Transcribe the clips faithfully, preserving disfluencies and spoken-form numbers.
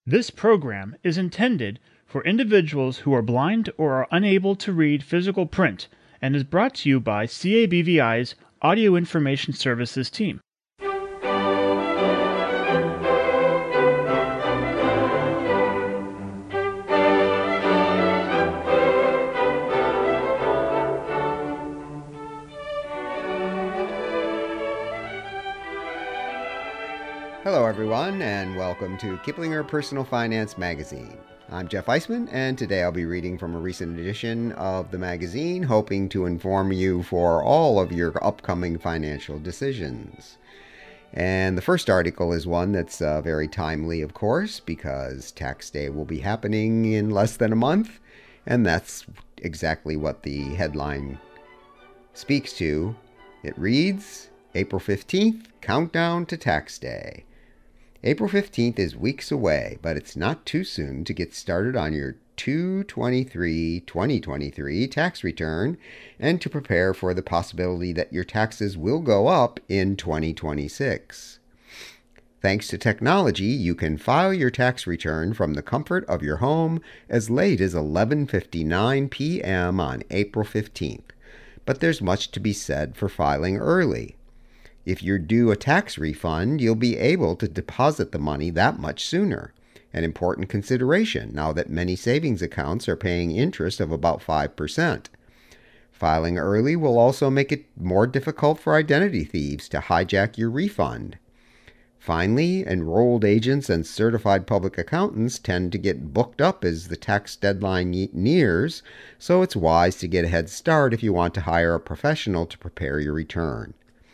This program is intended for individuals who are blind or are unable to read physical print and is brought to you by C A B V I's Audio Information Services team. Hello everyone, and welcome to Kiplinger Personal Finance Magazine. I'm Jeff Eisman, and today I'll be reading from a recent edition of the magazine, hoping to inform you for all of your upcoming financial decisions. And the first article is one that's uh, very timely, of course, because tax day will be happening in less than a month, and that's exactly what the headline speaks to. It reads, April fifteenth, Countdown to Tax Day. April fifteenth is weeks away, but it's not too soon to get started on your two twenty-three twenty twenty-three tax return and to prepare for the possibility that your taxes will go up in twenty twenty-six. Thanks to technology, you can file your tax return from the comfort of your home as late as eleven fifty-nine p.m. on April fifteenth. But there's much to be said for filing early. If you're due a tax refund, you'll be able to deposit the money that much sooner. An important consideration now that many savings accounts are paying interest of about five percent. Filing early will also make it more difficult for identity thieves to hijack your refund. Finally, enrolled agents and certified public accountants tend to get booked up as the tax deadline nears, so it's wise to get a head start if you want to hire a professional to prepare your return.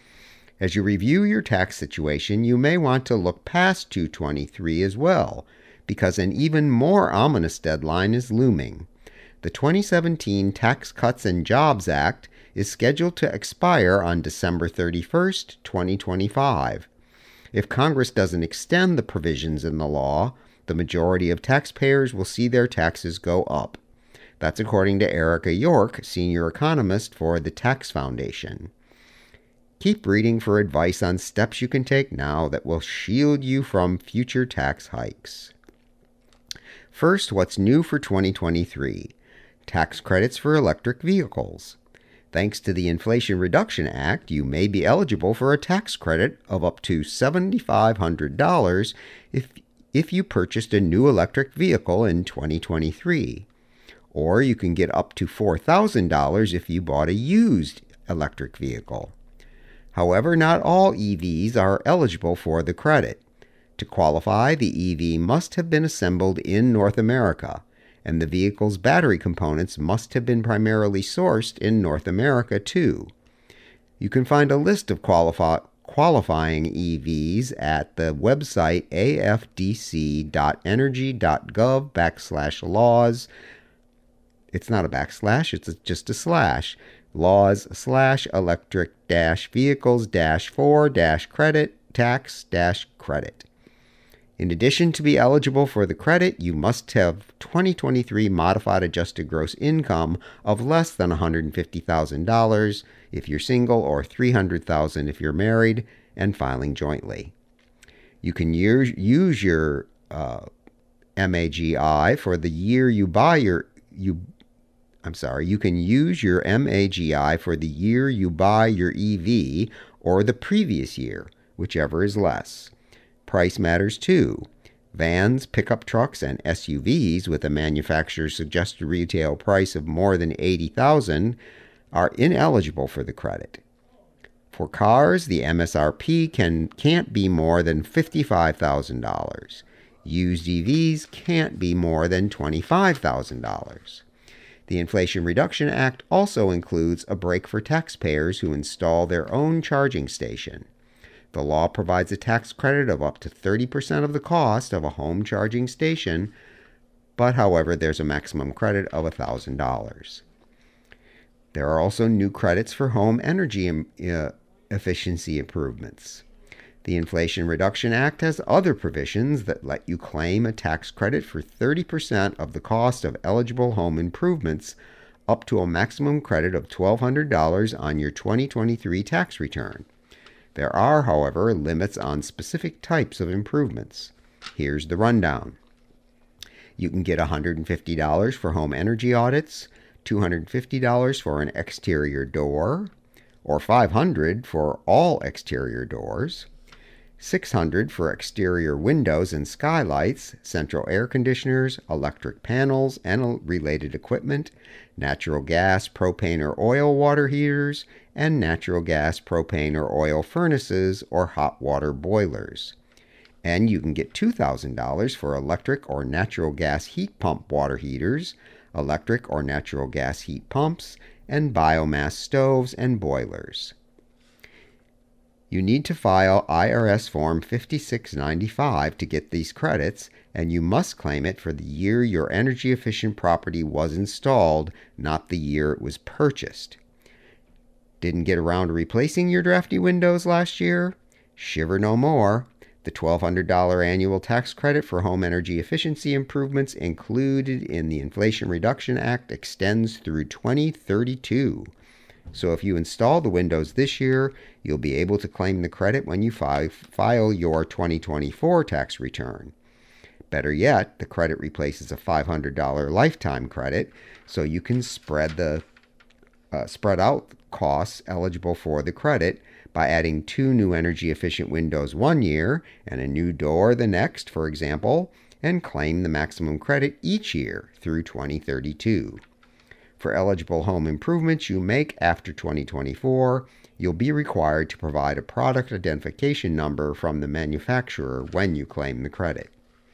As you review your tax situation, you may want to look past two twenty-three as well, because an even more ominous deadline is looming. The twenty seventeen Tax Cuts and Jobs Act is scheduled to expire on December thirty-first, twenty twenty-five. If Congress doesn't extend the provisions in the law, the majority of taxpayers will see their taxes go up. That's according to Erica York, senior economist for the Tax Foundation. Keep reading for advice on steps you can take now that will shield you from future tax hikes. First, what's new for twenty twenty-three? Tax credits for electric vehicles. Thanks to the Inflation Reduction Act, you may be eligible for a tax credit of up to seven thousand five hundred dollars if, if you purchased a new electric vehicle in twenty twenty-three. Or you can get up to four thousand dollars if you bought a used electric vehicle. However, not all E Vs are eligible for the credit. To qualify, the E V must have been assembled in North America, and the vehicle's battery components must have been primarily sourced in North America, too. You can find a list of qualifi- qualifying E Vs at the website afdc.energy.gov backslash laws. It's not a backslash, it's just a slash. Laws slash electric dash vehicles dash four dash credit tax dash credit. In addition, to be eligible for the credit, you must have twenty twenty-three modified adjusted gross income of less than one hundred fifty thousand dollars if you're single or three hundred thousand dollars if you're married and filing jointly. You can use, use your uh, M A G I for the year you buy your you I'm sorry, you can use your M A G I for the year you buy your E V or the previous year, whichever is less. Price matters too. Vans, pickup trucks, and S U Vs with a manufacturer's suggested retail price of more than eighty thousand dollars are ineligible for the credit. For cars, the M S R P can, can't be more than fifty-five thousand dollars. Used E Vs can't be more than twenty-five thousand dollars. The Inflation Reduction Act also includes a break for taxpayers who install their own charging station. The law provides a tax credit of up to thirty percent of the cost of a home charging station, but however, there's a maximum credit of one thousand dollars. There are also new credits for home energy uh, efficiency improvements. The Inflation Reduction Act has other provisions that let you claim a tax credit for thirty percent of the cost of eligible home improvements, up to a maximum credit of twelve hundred dollars on your twenty twenty-three tax return. There are, however, limits on specific types of improvements. Here's the rundown. You can get one hundred fifty dollars for home energy audits, two hundred fifty dollars for an exterior door, or five hundred dollars for all exterior doors, six hundred dollars for exterior windows and skylights, central air conditioners, electric panels, and related equipment, natural gas, propane, or oil water heaters, and natural gas, propane, or oil furnaces or hot water boilers. And you can get two thousand dollars for electric or natural gas heat pump water heaters, electric or natural gas heat pumps, and biomass stoves and boilers. You need to file I R S Form fifty-six ninety-five to get these credits, and you must claim it for the year your energy efficient property was installed, not the year it was purchased. Didn't get around to replacing your drafty windows last year? Shiver no more. The twelve hundred dollars annual tax credit for home energy efficiency improvements included in the Inflation Reduction Act extends through twenty thirty-two. So if you install the windows this year, you'll be able to claim the credit when you fi- file your twenty twenty-four tax return. Better yet, the credit replaces a five hundred dollars lifetime credit, so you can spread the uh, spread out costs eligible for the credit by adding two new energy efficient windows one year and a new door the next, for example, and claim the maximum credit each year through twenty thirty-two. For eligible home improvements you make after twenty twenty-four, you'll be required to provide a product identification number from the manufacturer when you claim the credit.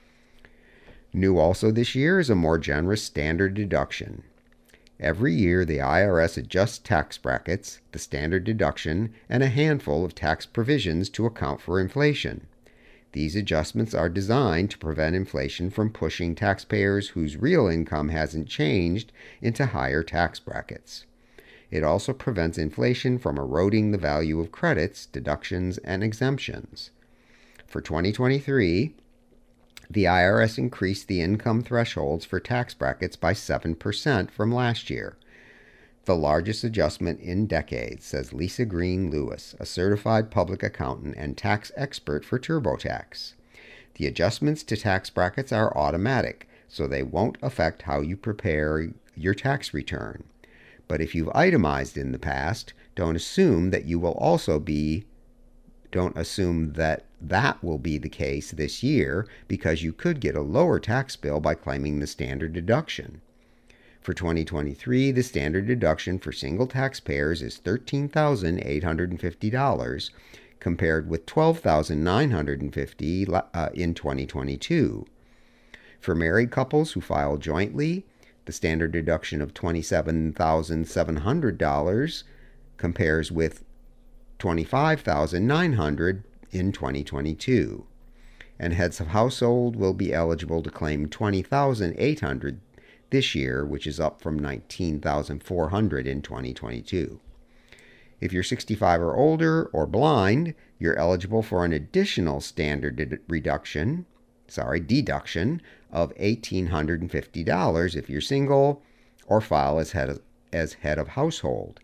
New also this year is a more generous standard deduction. Every year, the I R S adjusts tax brackets, the standard deduction, and a handful of tax provisions to account for inflation. These adjustments are designed to prevent inflation from pushing taxpayers whose real income hasn't changed into higher tax brackets. It also prevents inflation from eroding the value of credits, deductions, and exemptions. For twenty twenty-three, the I R S increased the income thresholds for tax brackets by seven percent from last year. The largest adjustment in decades, says Lisa Green Lewis, a certified public accountant and tax expert for TurboTax. The adjustments to tax brackets are automatic, so they won't affect how you prepare your tax return. But if you've itemized in the past, don't assume that you will also be Don't assume that that will be the case this year, because you could get a lower tax bill by claiming the standard deduction. For twenty twenty-three, the standard deduction for single taxpayers is thirteen thousand eight hundred fifty dollars, compared with twelve thousand nine hundred fifty dollars uh, in twenty twenty-two. For married couples who file jointly, the standard deduction of twenty-seven thousand seven hundred dollars compares with twenty-five thousand nine hundred dollars in twenty twenty-two, and heads of household will be eligible to claim twenty thousand eight hundred dollars this year, which is up from nineteen thousand four hundred dollars in twenty twenty-two. If you're sixty-five or older or blind, you're eligible for an additional standard de- reduction, sorry, deduction of one thousand eight hundred fifty dollars if you're single or file as head of, as head of household.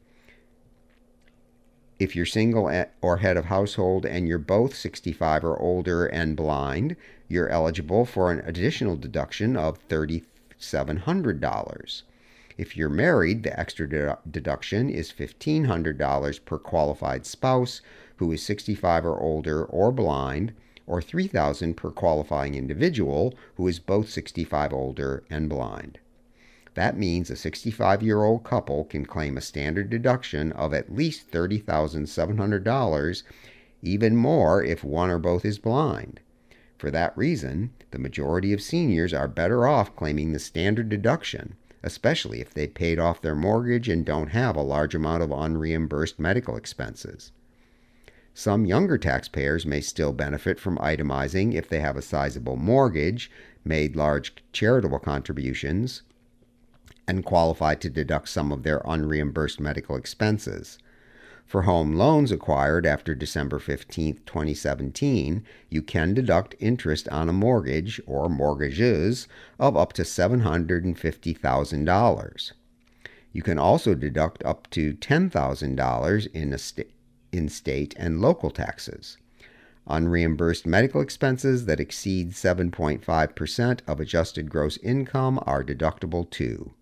If you're single or head of household and you're both sixty-five or older and blind, you're eligible for an additional deduction of three thousand seven hundred dollars. If you're married, the extra de- deduction is fifteen hundred dollars per qualified spouse who is sixty-five or older or blind, or three thousand dollars per qualifying individual who is both sixty-five older and blind. That means a sixty-five-year-old couple can claim a standard deduction of at least thirty thousand seven hundred dollars, even more if one or both is blind. For that reason, the majority of seniors are better off claiming the standard deduction, especially if they paid off their mortgage and don't have a large amount of unreimbursed medical expenses. Some younger taxpayers may still benefit from itemizing if they have a sizable mortgage, made large charitable contributions, and qualify to deduct some of their unreimbursed medical expenses. For home loans acquired after December fifteenth, twenty seventeen, you can deduct interest on a mortgage or mortgages of up to seven hundred fifty thousand dollars. You can also deduct up to ten thousand dollars in, a sta- in state and local taxes. Unreimbursed medical expenses that exceed seven point five percent of adjusted gross income are deductible too.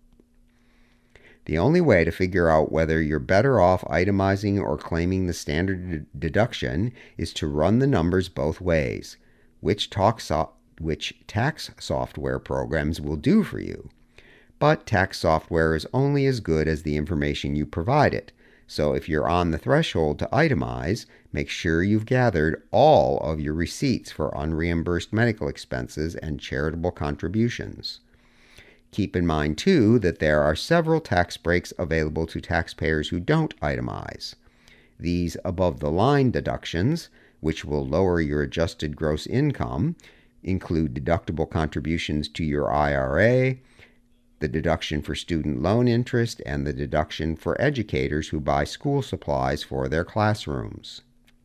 The only way to figure out whether you're better off itemizing or claiming the standard deduction is to run the numbers both ways, which, so- which tax software programs will do for you. But tax software is only as good as the information you provide it. So if you're on the threshold to itemize, make sure you've gathered all of your receipts for unreimbursed medical expenses and charitable contributions. Keep in mind, too, that there are several tax breaks available to taxpayers who don't itemize. These above-the-line deductions, which will lower your adjusted gross income, include deductible contributions to your I R A, the deduction for student loan interest, and the deduction for educators who buy school supplies for their classrooms.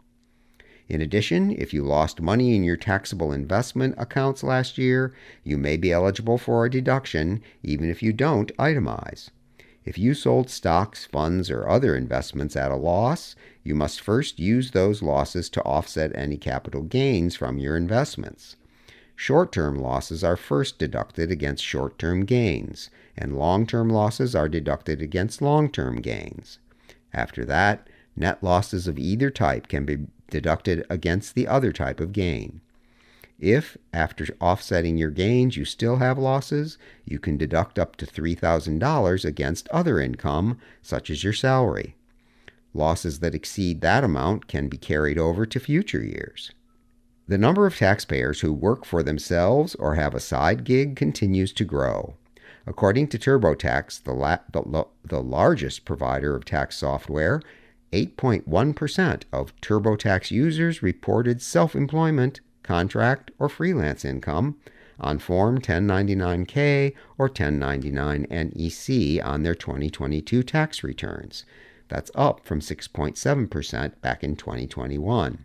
In addition, if you lost money in your taxable investment accounts last year, you may be eligible for a deduction even if you don't itemize. If you sold stocks, funds, or other investments at a loss, you must first use those losses to offset any capital gains from your investments. Short-term losses are first deducted against short-term gains, and long-term losses are deducted against long-term gains. After that, net losses of either type can be deducted against the other type of gain. If, after offsetting your gains, you still have losses, you can deduct up to three thousand dollars against other income, such as your salary. Losses that exceed that amount can be carried over to future years. The number of taxpayers who work for themselves or have a side gig continues to grow. According to TurboTax, the, la- the, the largest provider of tax software, eight point one percent of TurboTax users reported self-employment, contract, or freelance income on Form ten ninety-nine K or ten ninety-nine N E C on their twenty twenty-two tax returns. That's up from six point seven percent back in twenty twenty-one.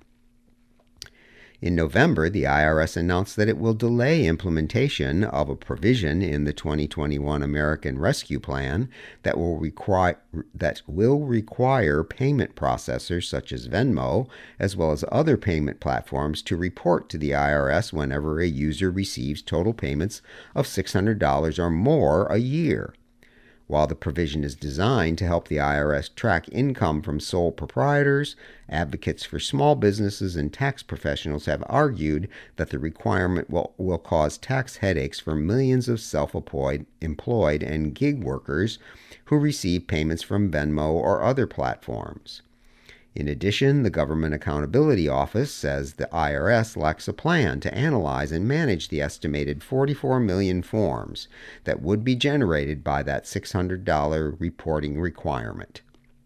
In November, the I R S announced that it will delay implementation of a provision in the twenty twenty-one American Rescue Plan that will require that will require payment processors such as Venmo, as well as other payment platforms, to report to the I R S whenever a user receives total payments of six hundred dollars or more a year. While the provision is designed to help the I R S track income from sole proprietors, advocates for small businesses and tax professionals have argued that the requirement will, will cause tax headaches for millions of self-employed employed and gig workers who receive payments from Venmo or other platforms. In addition, the Government Accountability Office says the I R S lacks a plan to analyze and manage the estimated forty-four million forms that would be generated by that six hundred dollars reporting requirement.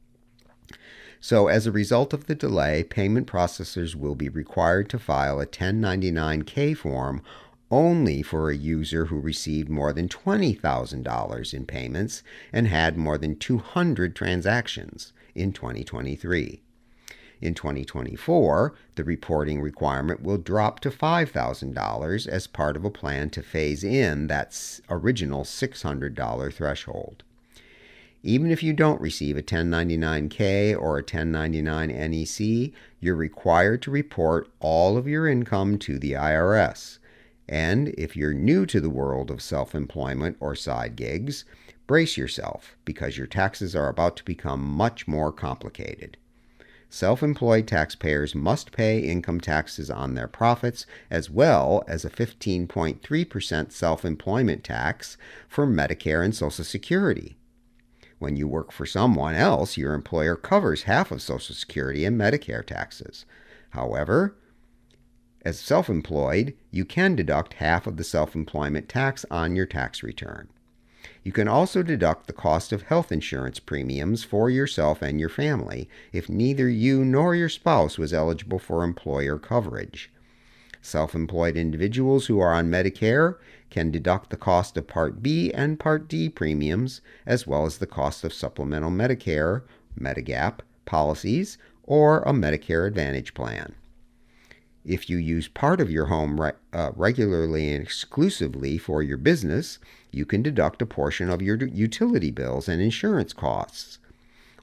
So, as a result of the delay, payment processors will be required to file a ten ninety-nine K form only for a user who received more than twenty thousand dollars in payments and had more than two hundred transactions in twenty twenty-three. In twenty twenty-four, the reporting requirement will drop to five thousand dollars as part of a plan to phase in that original six hundred dollars threshold. Even if you don't receive a ten ninety-nine K or a ten ninety-nine N E C, you're required to report all of your income to the I R S. And if you're new to the world of self-employment or side gigs, brace yourself because your taxes are about to become much more complicated. Self-employed taxpayers must pay income taxes on their profits as well as a fifteen point three percent self-employment tax for Medicare and Social Security. When you work for someone else, your employer covers half of Social Security and Medicare taxes. However, as self-employed, you can deduct half of the self-employment tax on your tax return. You can also deduct the cost of health insurance premiums for yourself and your family if neither you nor your spouse was eligible for employer coverage. Self-employed individuals who are on Medicare can deduct the cost of Part B and Part D premiums, as well as the cost of supplemental Medicare, Medigap, policies, or a Medicare Advantage plan. If you use part of your home re- uh, regularly and exclusively for your business, you can deduct a portion of your utility bills and insurance costs.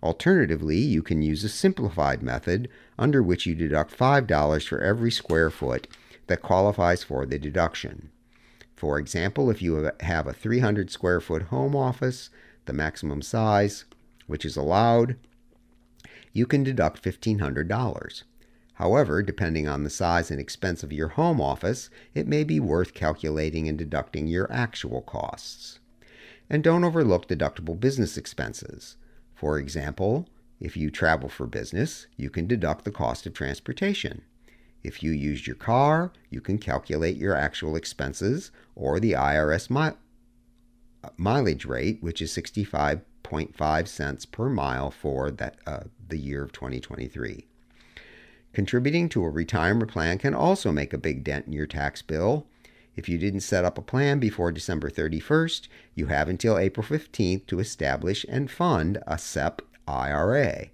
Alternatively, you can use a simplified method under which you deduct five dollars for every square foot that qualifies for the deduction. For example, if you have a three hundred square foot home office, the maximum size which is allowed, you can deduct fifteen hundred dollars. However, depending on the size and expense of your home office, it may be worth calculating and deducting your actual costs. And don't overlook deductible business expenses. For example, if you travel for business, you can deduct the cost of transportation. If you used your car, you can calculate your actual expenses or the I R S mi- mileage rate, which is sixty-five point five cents per mile for that, uh, the year of twenty twenty-three. Contributing to a retirement plan can also make a big dent in your tax bill. If you didn't set up a plan before December thirty-first, you have until April fifteenth to establish and fund a S E P I R A.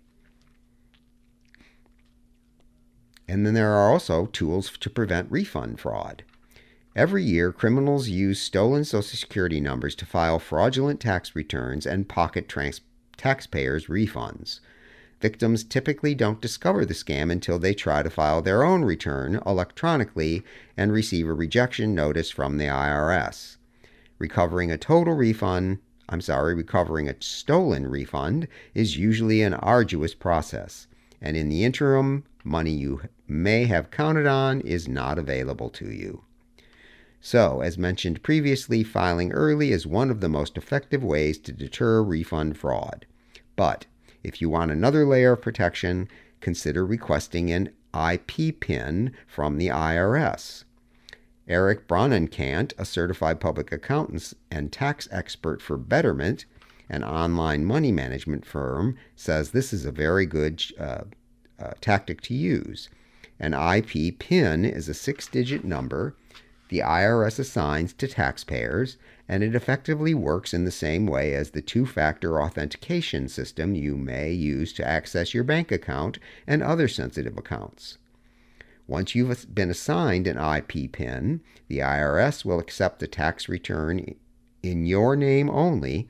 And then there are also tools to prevent refund fraud. Every year, criminals use stolen Social Security numbers to file fraudulent tax returns and pocket trans- taxpayers' refunds. Victims typically don't discover the scam until they try to file their own return electronically and receive a rejection notice from the I R S. Recovering a total refund, I'm sorry, recovering a stolen refund is usually an arduous process, and in the interim, money you may have counted on is not available to you. So, as mentioned previously, filing early is one of the most effective ways to deter refund fraud. But if you want another layer of protection, consider requesting an I P P I N from the I R S. Eric Bronnenkandt, a certified public accountant and tax expert for Betterment, an online money management firm, says this is a very good uh, uh, tactic to use. An I P P I N is a six-digit number the I R S assigns to taxpayers, and it effectively works in the same way as the two-factor authentication system you may use to access your bank account and other sensitive accounts. Once you've been assigned an I P P I N, the I R S will accept the tax return in your name only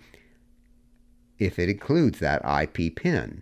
if it includes that I P P I N.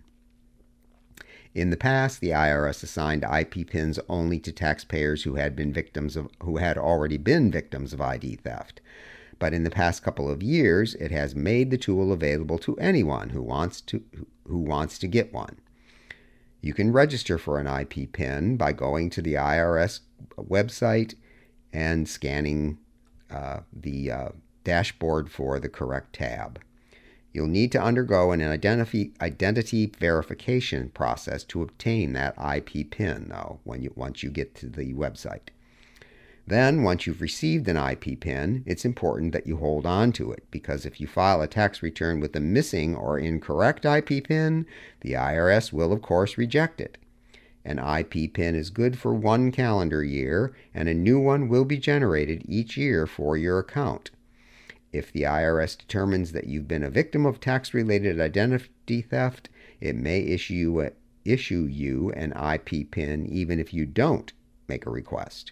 In the past, the I R S assigned I P P I Ns only to taxpayers who had been victims of who had already been victims of I D theft. But in the past couple of years, it has made the tool available to anyone who wants to who wants to get one. You can register for an I P P I N by going to the I R S website and scanning uh, the uh, dashboard for the correct tab. You'll need to undergo an identity, identity verification process to obtain that I P P I N, though, when you, once you get to the website. Then, once you've received an I P P I N, it's important that you hold on to it, because if you file a tax return with a missing or incorrect I P P I N, the I R S will, of course, reject it. An I P P I N is good for one calendar year, and a new one will be generated each year for your account. If the I R S determines that you've been a victim of tax-related identity theft, it may issue, a, issue you an I P P I N even if you don't make a request.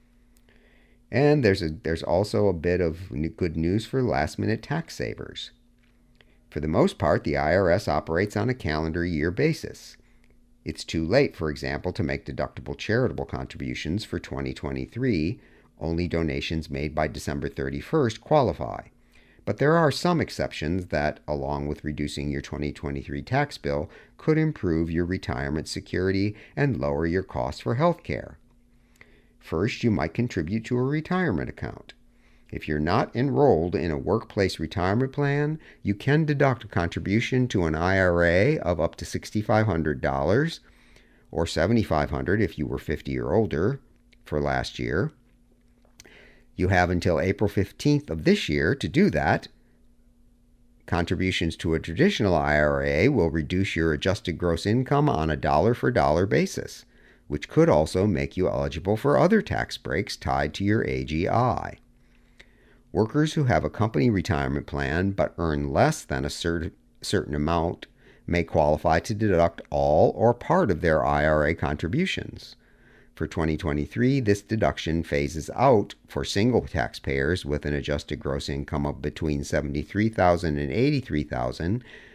And there's, a, there's also a bit of good news for last-minute tax savers. For the most part, the I R S operates on a calendar year basis. It's too late, for example, to make deductible charitable contributions for twenty twenty-three. Only donations made by December thirty-first qualify. But there are some exceptions that, along with reducing your twenty twenty-three tax bill, could improve your retirement security and lower your costs for health care. First, you might contribute to a retirement account. If you're not enrolled in a workplace retirement plan, you can deduct a contribution to an I R A of up to six thousand five hundred dollars or seven thousand five hundred dollars if you were fifty or older for last year. You have until April fifteenth of this year to do that. Contributions to a traditional I R A will reduce your adjusted gross income on a dollar-for-dollar basis, which could also make you eligible for other tax breaks tied to your A G I. Workers who have a company retirement plan but earn less than a cert- certain amount may qualify to deduct all or part of their I R A contributions. For twenty twenty-three, this deduction phases out for single taxpayers with an adjusted gross income of between seventy-three thousand dollars and eighty-three thousand dollars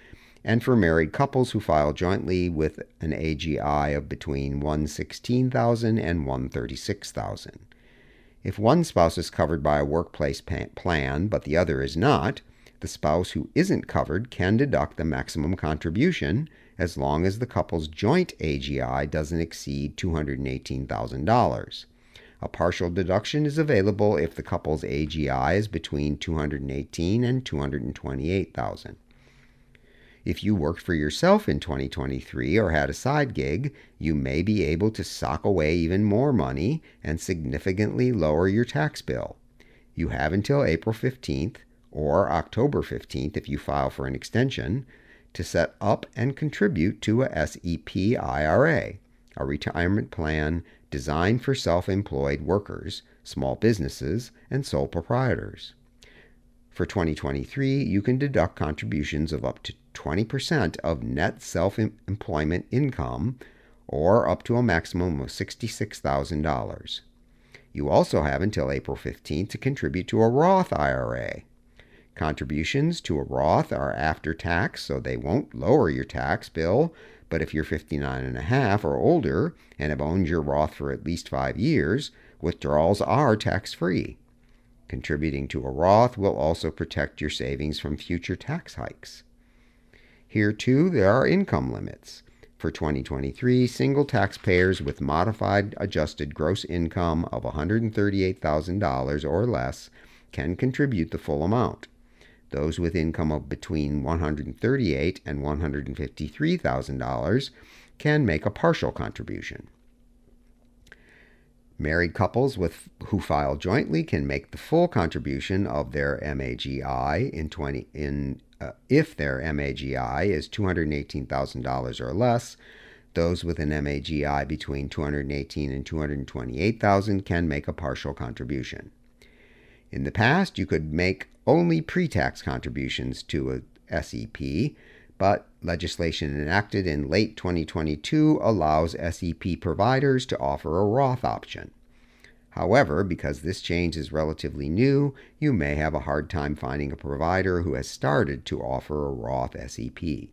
and for married couples who file jointly with an A G I of between one hundred sixteen thousand dollars and one hundred thirty-six thousand dollars. If one spouse is covered by a workplace plan but the other is not, the spouse who isn't covered can deduct the maximum contribution as long as the couple's joint A G I doesn't exceed two hundred eighteen thousand dollars. A partial deduction is available if the couple's A G I is between two hundred eighteen thousand dollars and two hundred twenty-eight thousand dollars. If you worked for yourself in twenty twenty-three or had a side gig, you may be able to sock away even more money and significantly lower your tax bill. You have until April fifteenth or October fifteenth if you file for an extension to set up and contribute to a S E P I R A, a retirement plan designed for self-employed workers, small businesses, and sole proprietors. For twenty twenty-three, you can deduct contributions of up to twenty percent of net self-employment income, or up to a maximum of sixty-six thousand dollars. You also have until April fifteenth to contribute to a Roth I R A. Contributions to a Roth are after tax, so they won't lower your tax bill, but if you're fifty-nine and a half or older and have owned your Roth for at least five years, withdrawals are tax-free. Contributing to a Roth will also protect your savings from future tax hikes. Here, too, there are income limits. For twenty twenty-three, single taxpayers with modified adjusted gross income of one hundred thirty-eight thousand dollars or less can contribute the full amount. Those with income of between one hundred thirty-eight thousand dollars and one hundred fifty-three thousand dollars can make a partial contribution. Married couples with, who file jointly can make the full contribution of their M A G I in, twenty, in uh, if their M A G I is two hundred eighteen thousand dollars or less. Those with an M A G I between two hundred eighteen thousand dollars and two hundred twenty-eight thousand dollars can make a partial contribution. In the past, you could make only pre-tax contributions to a S E P, but legislation enacted in late twenty twenty-two allows S E P providers to offer a Roth option. However, because this change is relatively new, you may have a hard time finding a provider who has started to offer a Roth S E P.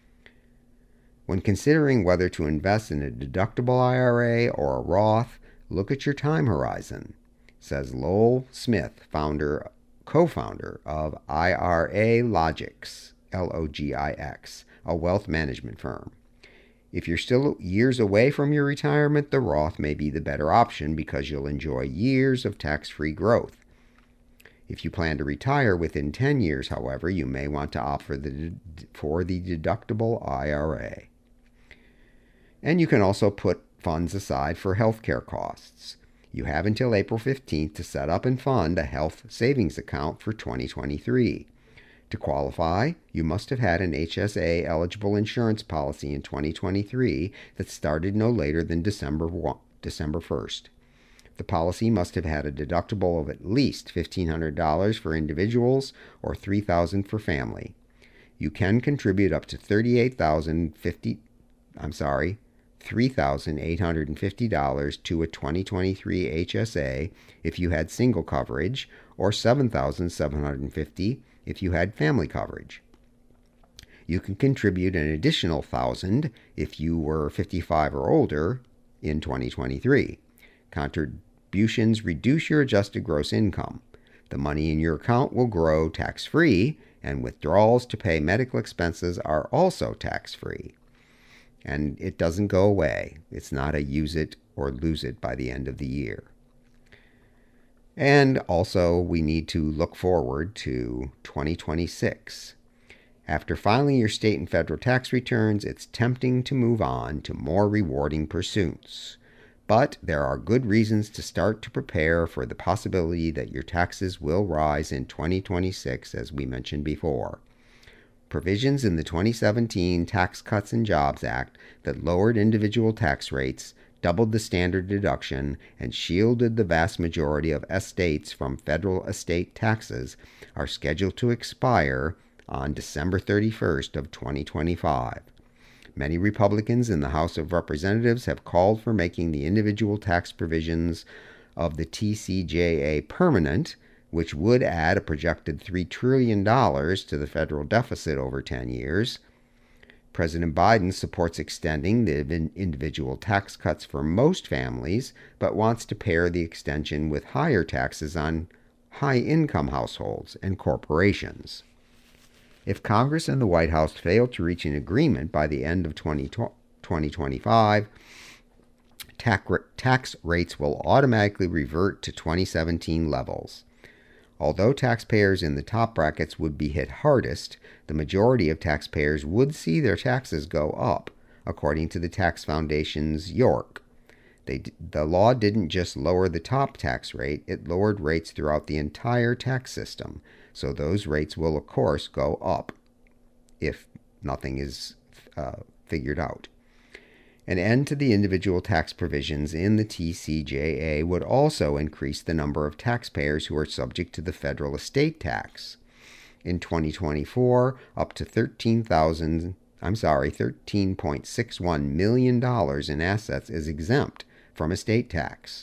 When considering whether to invest in a deductible I R A or a Roth, look at your time horizon, says Lowell Smith, founder, co-founder of I R A Logix, L O G I X, a wealth management firm. If you're still years away from your retirement, the Roth may be the better option because you'll enjoy years of tax-free growth. If you plan to retire within ten years, however, you may want to opt for the, for the deductible I R A. And you can also put funds aside for healthcare costs. You have until April fifteenth to set up and fund a health savings account for twenty twenty-three. To qualify, you must have had an H S A-eligible insurance policy in twenty twenty-three that started no later than December first. The policy must have had a deductible of at least fifteen hundred dollars for individuals or three thousand dollars for family. You can contribute up to thirty-eight thousand fifty. I'm sorry, three thousand eight hundred fifty dollars to a twenty twenty-three H S A if you had single coverage, or seven thousand seven hundred fifty dollars if you had family coverage. You can contribute an additional one thousand dollars if you were fifty-five or older in twenty twenty-three. Contributions reduce your adjusted gross income. The money in your account will grow tax-free, and withdrawals to pay medical expenses are also tax-free. And it doesn't go away. It's not a use it or lose it by the end of the year. And also, we need to look forward to twenty twenty-six. After filing your state and federal tax returns, it's tempting to move on to more rewarding pursuits. But there are good reasons to start to prepare for the possibility that your taxes will rise in twenty twenty-six, as we mentioned before. Provisions in the twenty seventeen Tax Cuts and Jobs Act that lowered individual tax rates, doubled the standard deduction, and shielded the vast majority of estates from federal estate taxes are scheduled to expire on December thirty-first of twenty twenty-five. Many Republicans in the House of Representatives have called for making the individual tax provisions of the T C J A permanent, which would add a projected three trillion dollars to the federal deficit over ten years. President Biden supports extending the individual tax cuts for most families, but wants to pair the extension with higher taxes on high-income households and corporations. If Congress and the White House fail to reach an agreement by the end of twenty twenty-five, tax rates will automatically revert to twenty seventeen levels. Although taxpayers in the top brackets would be hit hardest, the majority of taxpayers would see their taxes go up, according to the Tax Foundation's York. They, the law didn't just lower the top tax rate, it lowered rates throughout the entire tax system, so those rates will, of course, go up if nothing is uh, figured out. An end to the individual tax provisions in the T C J A would also increase the number of taxpayers who are subject to the federal estate tax. In twenty twenty-four, up to thirteen thousand, I'm sorry, thirteen point six one million dollars in assets is exempt from estate tax,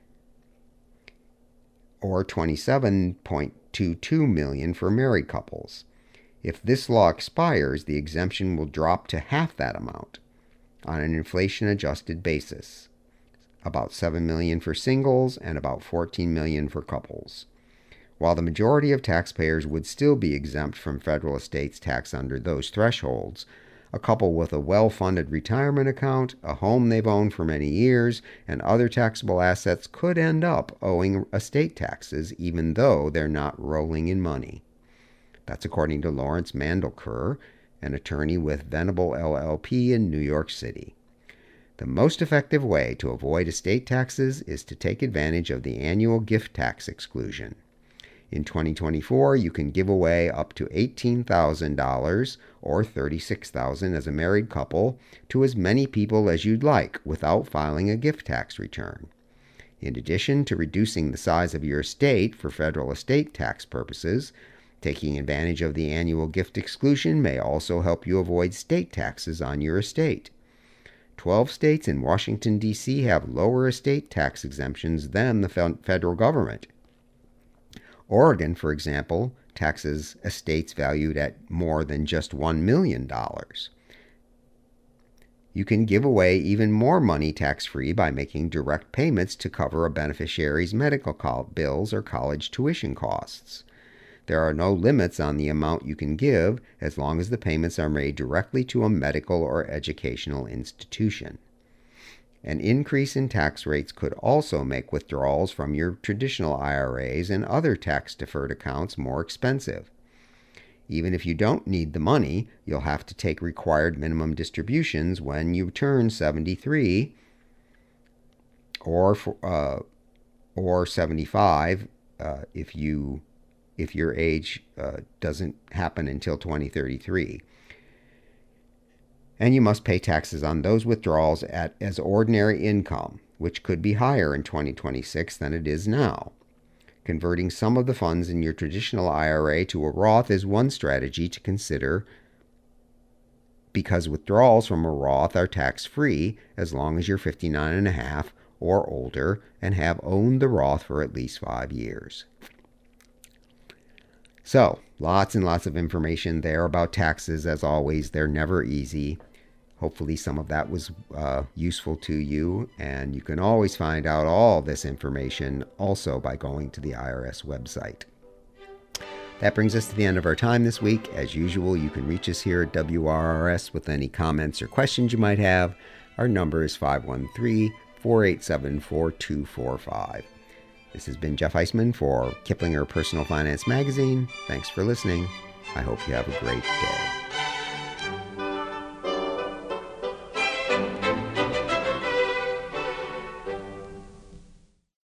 or twenty-seven point two two million dollars for married couples. If this law expires, the exemption will drop to half that amount on an inflation-adjusted basis, about seven million dollars for singles and about fourteen million dollars for couples. While the majority of taxpayers would still be exempt from federal estates tax under those thresholds, a couple with a well-funded retirement account, a home they've owned for many years, and other taxable assets could end up owing estate taxes even though they're not rolling in money. That's according to Lawrence Mandelker, an attorney with Venable L L P in New York City. The most effective way to avoid estate taxes is to take advantage of the annual gift tax exclusion. In twenty twenty-four, you can give away up to eighteen thousand dollars or thirty-six thousand dollars as a married couple to as many people as you'd like without filing a gift tax return. In addition to reducing the size of your estate for federal estate tax purposes, taking advantage of the annual gift exclusion may also help you avoid state taxes on your estate. Twelve states and Washington, D C have lower estate tax exemptions than the federal government. Oregon, for example, taxes estates valued at more than just one million dollars. You can give away even more money tax-free by making direct payments to cover a beneficiary's medical bills or college tuition costs. There are no limits on the amount you can give as long as the payments are made directly to a medical or educational institution. An increase in tax rates could also make withdrawals from your traditional I R As and other tax-deferred accounts more expensive. Even if you don't need the money, you'll have to take required minimum distributions when you turn seventy-three or uh, or seventy-five uh, if you if your age uh, doesn't happen until twenty thirty-three. And you must pay taxes on those withdrawals at as ordinary income, which could be higher in twenty twenty-six than it is now. Converting some of the funds in your traditional I R A to a Roth is one strategy to consider, because withdrawals from a Roth are tax-free as long as you're fifty-nine and a half or older and have owned the Roth for at least five years. So, lots and lots of information there about taxes. As always, they're never easy. Hopefully some of that was uh, useful to you, and you can always find out all this information also by going to the I R S website. That brings us to the end of our time this week. As usual, you can reach us here at W R R S with any comments or questions you might have. Our number is five one three, four eight seven, four two four five. This has been Jeff Eisman for Kiplinger Personal Finance Magazine. Thanks for listening. I hope you have a great day.